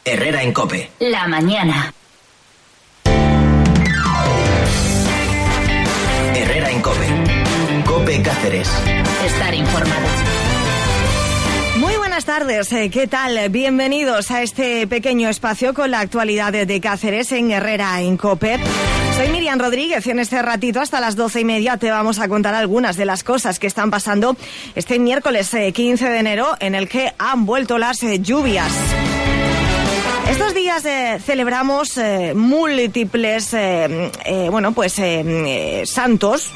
Herrera en COPE. La mañana. Herrera en COPE. COPE Cáceres. Estar informado. Muy buenas tardes, ¿qué tal? Bienvenidos a este pequeño espacio con la actualidad de Cáceres en Herrera en COPE. Soy Miriam Rodríguez y en este ratito hasta las 12:30 te vamos a contar algunas de las cosas que están pasando este miércoles 15 de enero en el que han vuelto las lluvias. Estos días celebramos múltiples santos.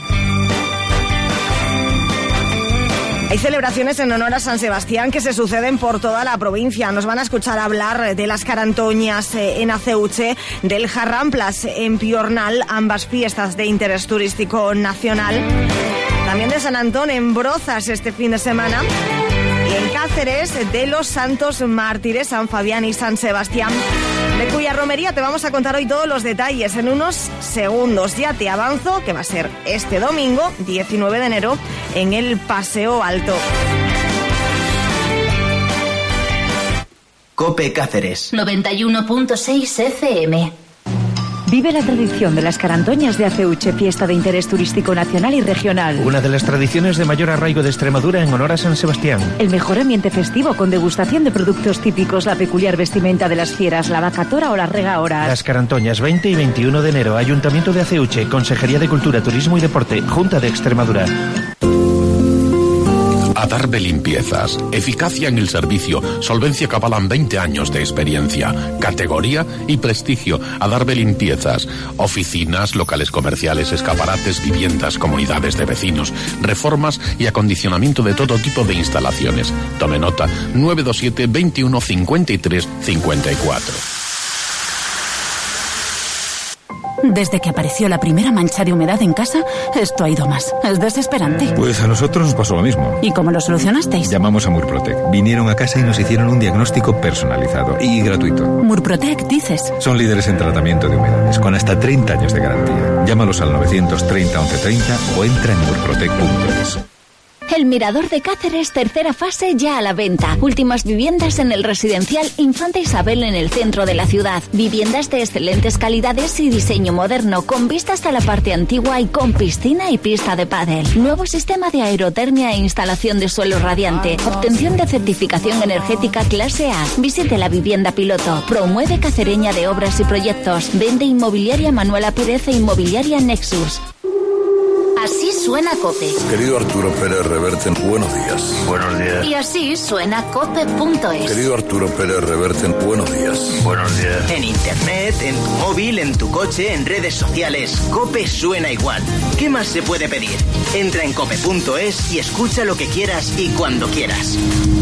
Hay celebraciones en honor a San Sebastián que se suceden por toda la provincia. Nos van a escuchar hablar de las Carantoñas en Aceuche, del Jarramplas en Piornal, ambas fiestas de interés turístico nacional. También de San Antón en Brozas este fin de semana. Y en Cáceres de los Santos Mártires, San Fabián y San Sebastián, de cuya romería te vamos a contar hoy todos los detalles en unos segundos. Ya te avanzo que va a ser este domingo, 19 de enero, en el Paseo Alto. COPE Cáceres. 91.6 FM. Vive la tradición de las Carantoñas de Aceuche, fiesta de interés turístico nacional y regional. Una de las tradiciones de mayor arraigo de Extremadura en honor a San Sebastián. El mejor ambiente festivo con degustación de productos típicos, la peculiar vestimenta de las fieras, la vaca tora o las regaoras. Las Carantoñas, 20 y 21 de enero, Ayuntamiento de Aceuche, Consejería de Cultura, Turismo y Deporte, Junta de Extremadura. Adarve Limpiezas. Eficacia en el servicio, solvencia que avalan 20 años de experiencia, categoría y prestigio. Adarve Limpiezas. Oficinas, locales comerciales, escaparates, viviendas, comunidades de vecinos, reformas y acondicionamiento de todo tipo de instalaciones. Tome nota, 927 21 53 54. Desde que apareció la primera mancha de humedad en casa, esto ha ido más. Es desesperante. Pues a nosotros nos pasó lo mismo. ¿Y cómo lo solucionasteis? Llamamos a Murprotec. Vinieron a casa y nos hicieron un diagnóstico personalizado y gratuito. Murprotec, dices. Son líderes en tratamiento de humedades, con hasta 30 años de garantía. Llámalos al 930 1130 o entra en murprotec.es. El Mirador de Cáceres, tercera fase ya a la venta. Últimas viviendas en el residencial Infanta Isabel en el centro de la ciudad. Viviendas de excelentes calidades y diseño moderno, con vistas a la parte antigua y con piscina y pista de pádel. Nuevo sistema de aerotermia e instalación de suelo radiante. Obtención de certificación energética clase A. Visite la vivienda piloto. Promueve Cacereña de Obras y Proyectos. Vende Inmobiliaria Manuela Pérez e Inmobiliaria Nexus. Así suena COPE. Querido Arturo Pérez Reverte, buenos días. Buenos días. Y así suena COPE.es. Querido Arturo Pérez Reverte, buenos días. Buenos días. En internet, en tu móvil, en tu coche, en redes sociales, COPE suena igual. ¿Qué más se puede pedir? Entra en COPE.es y escucha lo que quieras y cuando quieras.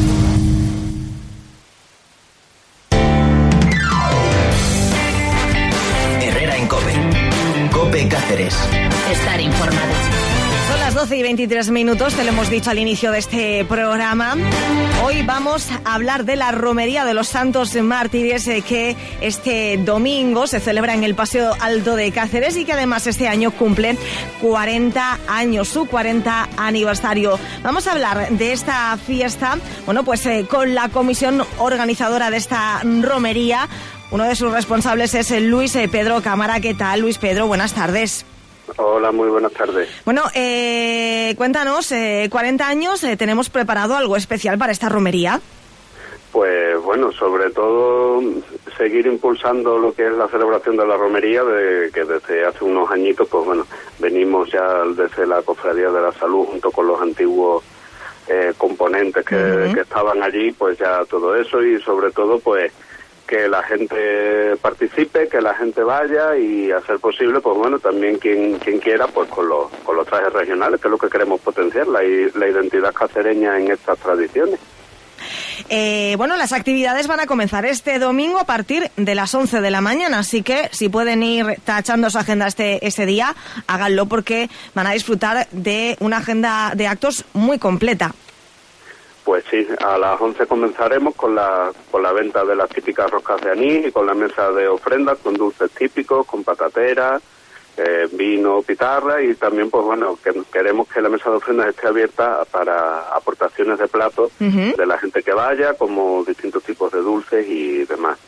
Herrera en COPE. COPE Cáceres. Estar informado. Son las 12:23, te lo hemos dicho al inicio de este programa. Hoy vamos a hablar de la romería de los Santos Mártires que este domingo se celebra en el Paseo Alto de Cáceres y que además este año cumple 40 años, su 40 aniversario. Vamos a hablar de esta fiesta, con la comisión organizadora de esta romería. Uno de sus responsables es Luis Pedro Cámara. ¿Qué tal, Luis Pedro? Buenas tardes. Hola, muy buenas tardes. Bueno, cuéntanos, 40 años, ¿tenemos preparado algo especial para esta romería? Pues bueno, sobre todo seguir impulsando lo que es la celebración de la romería, que desde hace unos añitos, pues bueno, venimos ya desde la Cofradía de la Salud junto con los antiguos componentes que estaban allí, pues ya todo eso y sobre todo pues que la gente participe, que la gente vaya y a ser posible, pues bueno, también quien quiera, pues con los trajes regionales, que es lo que queremos potenciar, la identidad cacereña en estas tradiciones. Las actividades van a comenzar este domingo a partir de las 11 de la mañana, así que si pueden ir tachando su agenda ese día, háganlo porque van a disfrutar de una agenda de actos muy completa. Pues sí, a las 11 comenzaremos con la venta de las típicas roscas de anís y con la mesa de ofrendas con dulces típicos, con patateras, vino, pitarra y también, pues bueno, que queremos que la mesa de ofrendas esté abierta para aportaciones de platos de la gente que vaya, como distintos tipos de dulces y demás.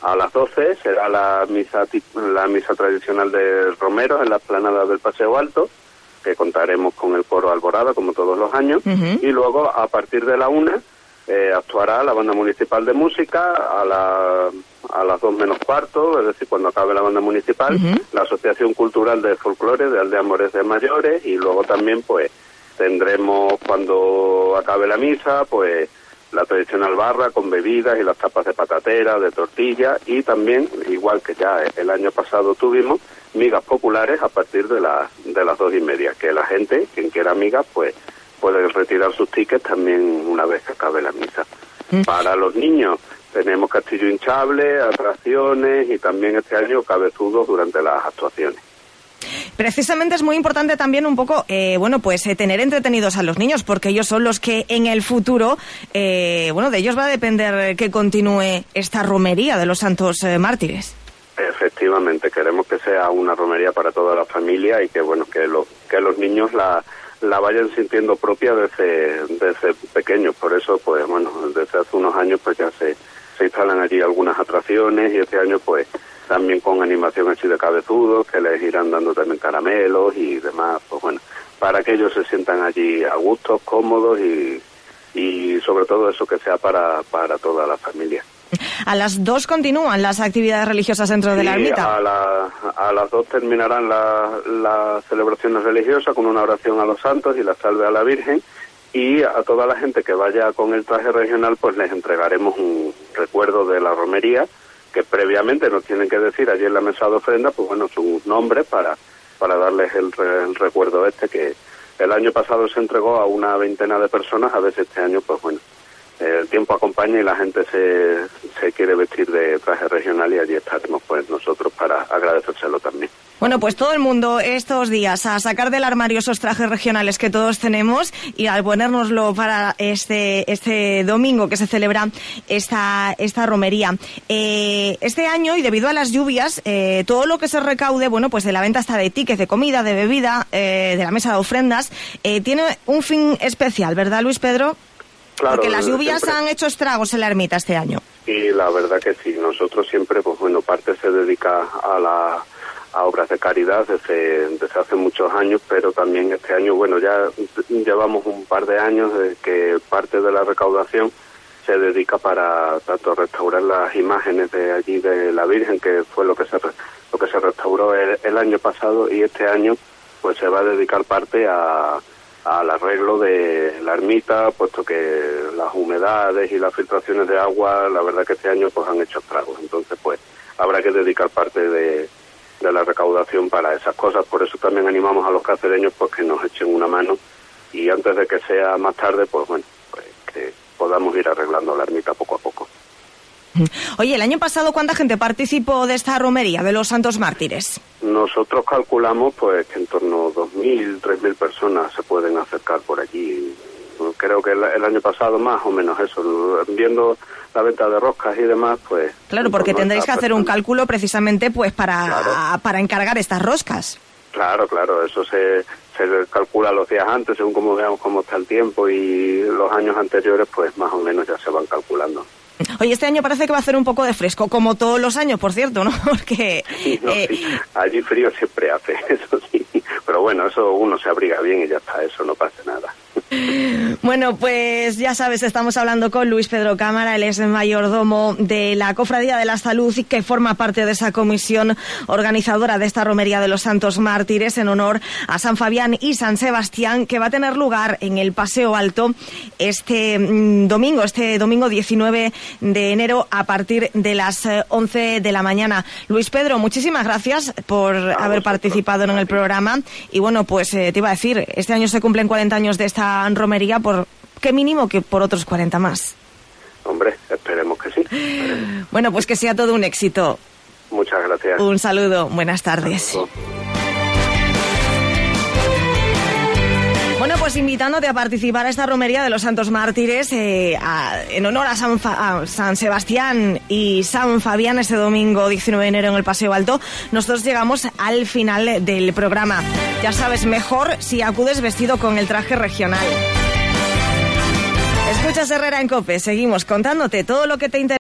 A las 12 será la misa tradicional de romeros en la explanada del Paseo Alto, que contaremos con el coro Alborada, como todos los años, y luego, a partir de la 1, actuará la Banda Municipal de Música a las 2 menos cuarto, es decir, cuando acabe la banda municipal, la Asociación Cultural de Folclore de Aldea Amores de Mayores, y luego también, pues, tendremos, cuando acabe la misa, pues, la tradicional barra con bebidas y las tapas de patatera, de tortilla, y también, igual que ya el año pasado tuvimos, migas populares a partir de las 2:30, que la gente, quien quiera migas, pues puede retirar sus tickets también una vez que acabe la misa. Para los niños tenemos castillo hinchable, atracciones y también este año cabezudos durante las actuaciones. Precisamente es muy importante también un poco, tener entretenidos a los niños, porque ellos son los que en el futuro, de ellos va a depender que continúe esta romería de los Santos Mártires. Efectivamente, queremos que sea una romería para toda la familia y que los niños la vayan sintiendo propia desde pequeños. Por eso, desde hace unos años pues ya se instalan allí algunas atracciones, y este año pues también con animación así de cabezudos, que les irán dando también caramelos y demás, para que ellos se sientan allí a gusto, cómodos y sobre todo eso, que sea para toda la familia. A las 2 continúan las actividades religiosas dentro de la ermita. A las 2 terminarán las celebraciones religiosas con una oración a los santos y la salve a la Virgen, y a toda la gente que vaya con el traje regional pues les entregaremos un recuerdo de la romería, que previamente nos tienen que decir allí en la mesa de ofrenda sus nombres para darles el recuerdo que el año pasado se entregó a una veintena de personas. A veces este año el tiempo acompaña y la gente se quiere vestir de traje regional, y allí estaremos pues nosotros para agradecérselo también. Bueno, pues todo el mundo estos días a sacar del armario esos trajes regionales que todos tenemos y al ponérnoslo para este domingo que se celebra esta romería. Este año, y debido a las lluvias, todo lo que se recaude, pues de la venta hasta de tickets, de comida, de bebida, de la mesa de ofrendas, tiene un fin especial, ¿verdad, Luis Pedro? Claro, porque las lluvias han hecho estragos en la ermita este año. Y la verdad que sí, nosotros siempre, parte se dedica a obras de caridad desde hace muchos años, pero también este año, ya llevamos un par de años de que parte de la recaudación se dedica para tanto restaurar las imágenes de allí de la Virgen, que fue lo que se restauró el año pasado, y este año pues se va a dedicar parte al arreglo de la ermita, puesto que las humedades y las filtraciones de agua, la verdad que este año pues han hecho estragos. Entonces pues habrá que dedicar parte de la recaudación para esas cosas. Por eso también animamos a los cacereños pues que nos echen una mano, y antes de que sea más tarde pues que podamos ir arreglando la ermita poco a poco. Oye, el año pasado, ¿cuánta gente participó de esta romería de los Santos Mártires? Nosotros calculamos pues que en torno a 2.000, 3.000 personas se pueden acercar por allí. Creo que el año pasado más o menos eso, viendo la venta de roscas y demás, pues... Claro, porque tendréis que hacer un cálculo precisamente pues para encargar estas roscas. Claro, eso se calcula los días antes, según como veamos cómo está el tiempo, y los años anteriores pues más o menos ya se van calculando. Oye, este año parece que va a hacer un poco de fresco, como todos los años, por cierto, ¿no? Porque... Sí, allí frío siempre hace, eso sí. Pero eso uno se abriga bien y ya está, eso no pasa nada. Bueno, pues ya sabes, estamos hablando con Luis Pedro Cámara, él es el mayordomo de la Cofradía de la Salud y que forma parte de esa comisión organizadora de esta romería de los Santos Mártires en honor a San Fabián y San Sebastián, que va a tener lugar en el Paseo Alto este domingo 19 de enero a partir de las 11 de la mañana. Luis Pedro, muchísimas gracias por haber participado en el programa, y pues te iba a decir, este año se cumplen 40 años de esta romería, por qué mínimo que por otros 40 más. Hombre, esperemos que sí. Bueno, pues que sea todo un éxito. Muchas gracias. Un saludo, buenas tardes. Bueno, pues invitándote a participar a esta romería de los Santos Mártires en honor a San Sebastián y San Fabián este domingo 19 de enero en el Paseo Alto. Nosotros llegamos al final del programa. Ya sabes, mejor si acudes vestido con el traje regional. Escuchas Herrera en COPE. Seguimos contándote todo lo que te interesa.